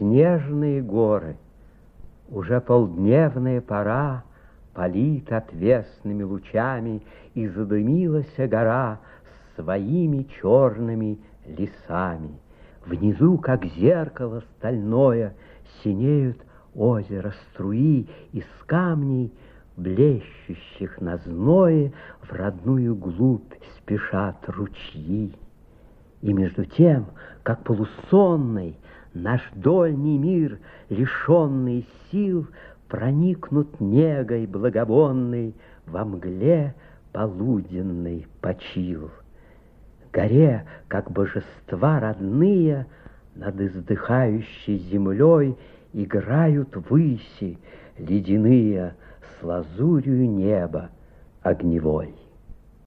снежные горы. Уже полдневная пора палит отвесными лучами, и задымилась гора своими черными лесами. Внизу, как зеркало стальное, синеют озеро струи, из камней, блещущих на зное, в родную глубь спешат ручьи. И между тем, как полусонный, наш дольний мир, лишенный сил, проникнут негой благовонной во мгле полуденный почил. Горе, как божества родные, над издыхающей землей играют выси ледяные с лазурью неба огневой.